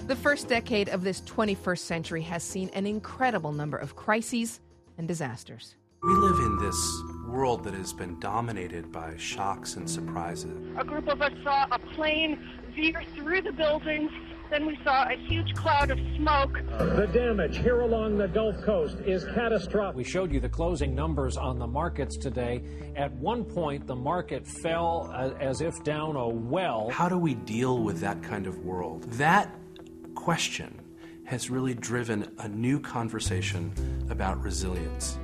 The first decade of this 21st century has seen an incredible number of crises and disasters. We live in this world that has been dominated by shocks and surprises. A group of us saw a plane veer through the buildings. Then we saw a huge cloud of smoke. The damage here along the Gulf Coast is catastrophic. We showed you the closing numbers on the markets today. At one point, the market fell as if down a well. How do we deal with that kind of world? That question has really driven a new conversation about resilience.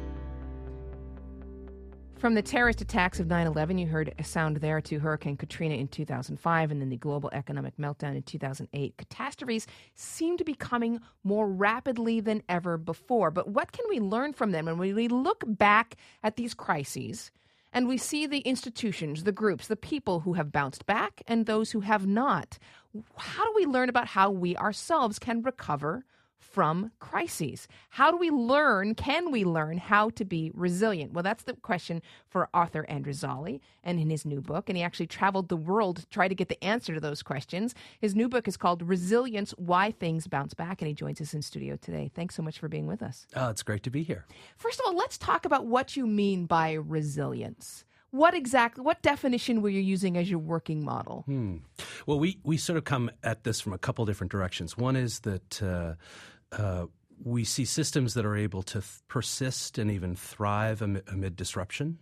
From the terrorist attacks of 9/11, you heard a sound there, to Hurricane Katrina in 2005 and then the global economic meltdown in 2008. Catastrophes seem to be coming more rapidly than ever before. But what can we learn from them when we look back at these crises and we see the institutions, the groups, the people who have bounced back and those who have not? How do we learn about how we ourselves can recover from crises? How do we learn, can we learn how to be resilient? Well, that's the question for Arthur Androzoli and in his new book. And he actually traveled the world to try to get the answer to those questions. His new book is called Resilience, Why Things Bounce Back. And he joins us in studio today. Thanks so much for being with us. It's great to be here. First of all, let's talk about what you mean by resilience. What definition were you using as your working model? Well, we sort of come at this from a couple different directions. One is that we see systems that are able to persist and even thrive amid disruption.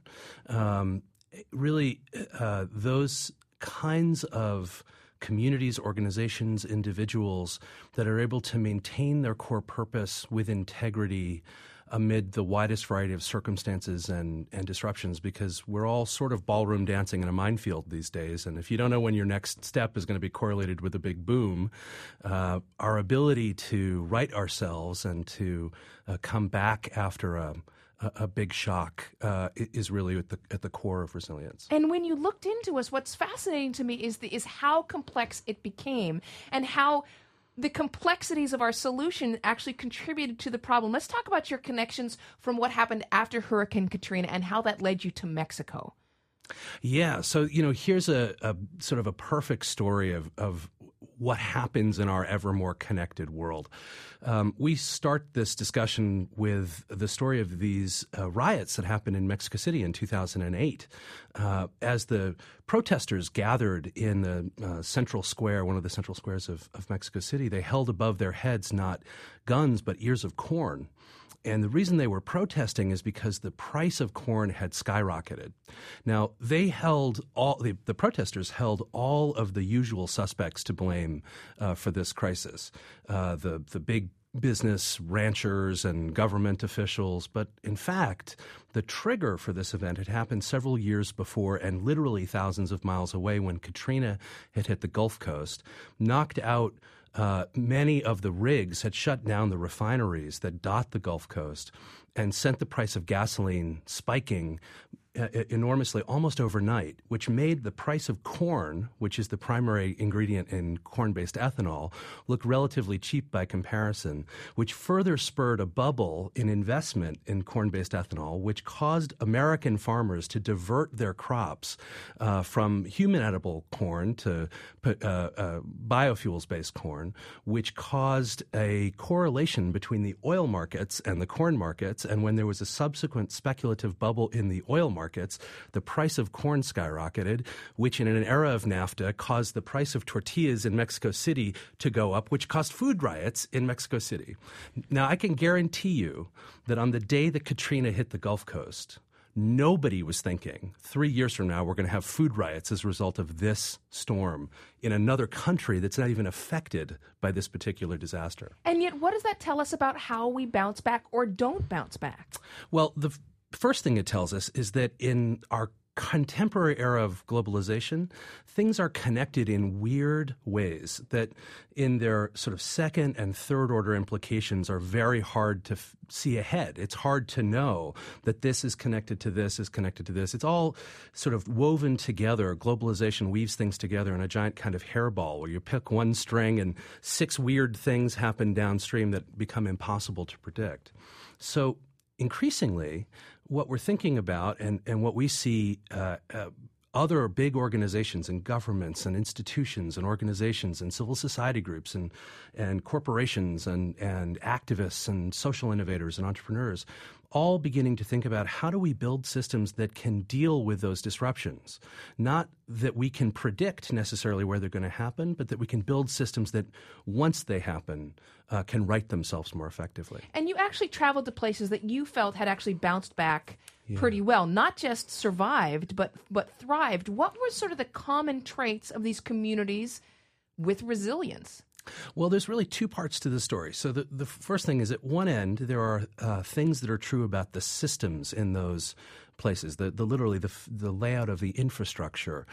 Those kinds of communities, organizations, individuals that are able to maintain their core purpose with integrity amid the widest variety of circumstances and disruptions, because we're all sort of ballroom dancing in a minefield these days. And if you don't know when your next step is going to be correlated with a big boom, our ability to right ourselves and to come back after a big shock is really at the core of resilience. And when you looked into us, what's fascinating to me is how complex it became and how the complexities of our solution actually contributed to the problem. Let's talk about your connections from what happened after Hurricane Katrina and how that led you to Mexico. Yeah. So, here's a sort of a perfect story of what happens in our ever more connected world. We start this discussion with the story of these riots that happened in Mexico City in 2008. As the protesters gathered in the central square, one of the central squares of Mexico City, they held above their heads not guns but ears of corn. And the reason they were protesting is because the price of corn had skyrocketed. Now, the protesters held all of the usual suspects to blame for this crisis. The big business, ranchers, and government officials. But in fact, the trigger for this event had happened several years before and literally thousands of miles away when Katrina had hit the Gulf Coast, knocked out many of the rigs, had shut down the refineries that dot the Gulf Coast, and sent the price of gasoline spiking enormously almost overnight, which made the price of corn, which is the primary ingredient in corn-based ethanol, look relatively cheap by comparison, which further spurred a bubble in investment in corn-based ethanol, which caused American farmers to divert their crops from human edible corn to biofuels-based corn, which caused a correlation between the oil markets and the corn markets. And when there was a subsequent speculative bubble in the oil markets, the price of corn skyrocketed, which in an era of NAFTA caused the price of tortillas in Mexico City to go up, which caused food riots in Mexico City. Now, I can guarantee you that on the day that Katrina hit the Gulf Coast, nobody was thinking 3 years from now we're going to have food riots as a result of this storm in another country that's not even affected by this particular disaster. And yet, what does that tell us about how we bounce back or don't bounce back? Well, the first thing it tells us is that in our contemporary era of globalization, things are connected in weird ways that in their sort of second and third order implications are very hard to see ahead. It's hard to know that this is connected to this, is connected to this. It's all sort of woven together. Globalization weaves things together in a giant kind of hairball where you pick one string and 6 weird things happen downstream that become impossible to predict. So increasingly, what we're thinking about and what we see other big organizations and governments and institutions and organizations and civil society groups and corporations and activists and social innovators and entrepreneurs all beginning to think about how do we build systems that can deal with those disruptions. Not that we can predict necessarily where they're going to happen, but that we can build systems that once they happen can right themselves more effectively. And you actually traveled to places that you felt had actually bounced back pretty well, not just survived, but thrived. What were sort of the common traits of these communities with resilience? Well, there's really two parts to the story. So the first thing is, at one end, there are things that are true about the systems in those places, literally the layout of the infrastructure,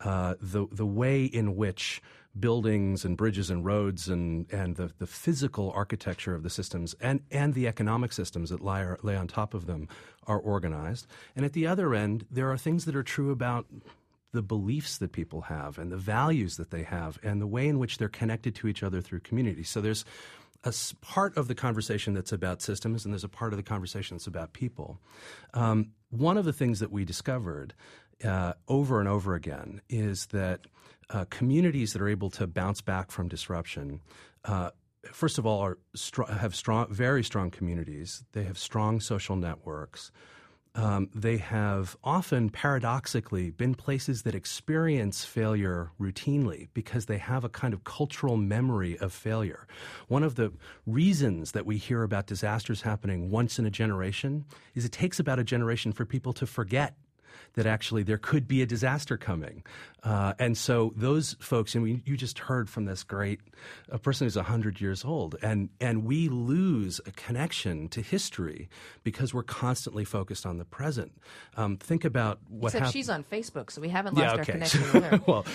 the way in which buildings and bridges and roads and the physical architecture of the systems and the economic systems that lay on top of them are organized. And at the other end, there are things that are true about the beliefs that people have and the values that they have and the way in which they're connected to each other through community. So there's a part of the conversation that's about systems, and there's a part of the conversation that's about people. One of the things that we discovered over and over again is that communities that are able to bounce back from disruption, first of all, have very strong communities. They have strong social networks. They have often, paradoxically, been places that experience failure routinely because they have a kind of cultural memory of failure. One of the reasons that we hear about disasters happening once in a generation is it takes about a generation for people to forget that actually there could be a disaster coming. And so those folks, and you just heard from this great person who's 100 years old, and we lose a connection to history because we're constantly focused on the present. Think about what happened. Except she's on Facebook, so we haven't lost our connection with her. Well,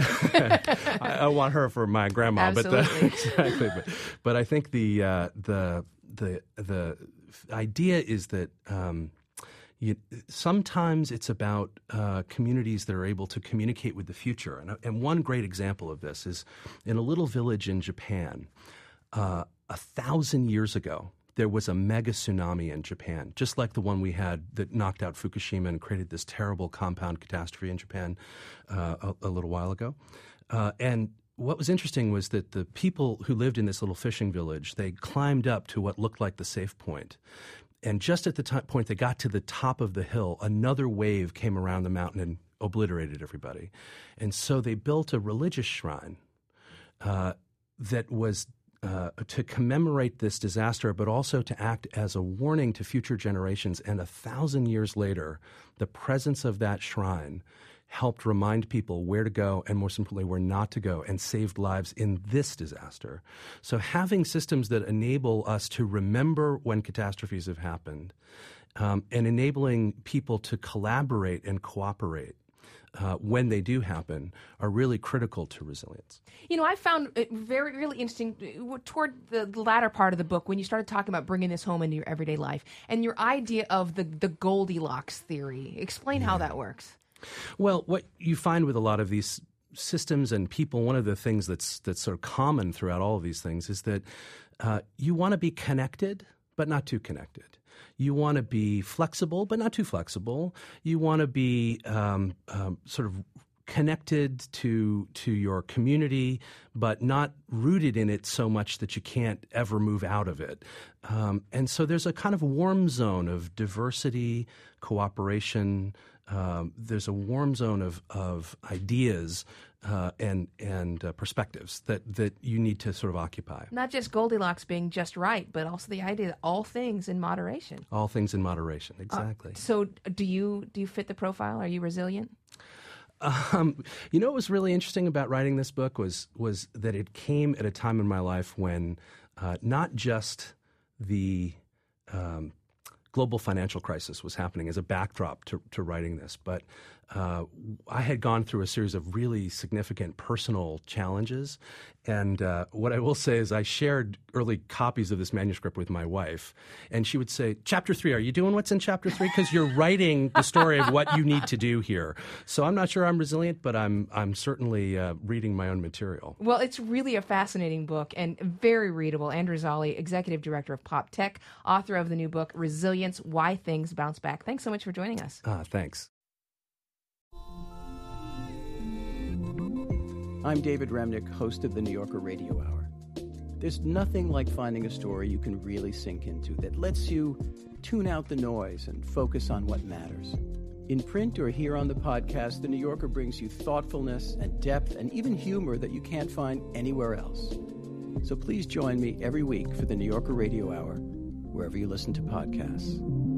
I want her for my grandma. Absolutely. Exactly. But I think the idea is that sometimes it's about communities that are able to communicate with the future. And one great example of this is in a little village in Japan. 1,000 years ago, there was a mega tsunami in Japan, just like the one we had that knocked out Fukushima and created this terrible compound catastrophe in Japan a little while ago. And what was interesting was that the people who lived in this little fishing village, they climbed up to what looked like the safe point. And just at the point they got to the top of the hill, another wave came around the mountain and obliterated everybody. And so they built a religious shrine that was to commemorate this disaster, but also to act as a warning to future generations. And 1,000 years later, the presence of that shrine helped remind people where to go and, most importantly, where not to go, and saved lives in this disaster. So having systems that enable us to remember when catastrophes have happened and enabling people to collaborate and cooperate when they do happen are really critical to resilience. You know, I found it really interesting toward the latter part of the book when you started talking about bringing this home into your everyday life and your idea of the Goldilocks theory. Explain how that works. Well, what you find with a lot of these systems and people, one of the things that's sort of common throughout all of these things is that you want to be connected, but not too connected. You want to be flexible, but not too flexible. You want to be sort of connected to your community, but not rooted in it so much that you can't ever move out of it. And so there's a kind of warm zone of diversity, cooperation. There's a warm zone of ideas and perspectives that you need to sort of occupy. Not just Goldilocks being just right, but also the idea that all things in moderation. All things in moderation, exactly. So do you fit the profile? Are you resilient? You know what was really interesting about writing this book was that it came at a time in my life when not just the global financial crisis was happening as a backdrop to writing this, but I had gone through a series of really significant personal challenges. And what I will say is I shared early copies of this manuscript with my wife, and she would say, Chapter 3, are you doing what's in Chapter 3? Because you're writing the story of what you need to do here. So I'm not sure I'm resilient, but I'm certainly reading my own material. Well, it's really a fascinating book and very readable. Andrew Zolli, Executive Director of PopTech, author of the new book, Resilience, Why Things Bounce Back. Thanks so much for joining us. Thanks. I'm David Remnick, host of the New Yorker Radio Hour. There's nothing like finding a story you can really sink into that lets you tune out the noise and focus on what matters. In print or here on the podcast, The New Yorker brings you thoughtfulness and depth and even humor that you can't find anywhere else. So please join me every week for the New Yorker Radio Hour, wherever you listen to podcasts.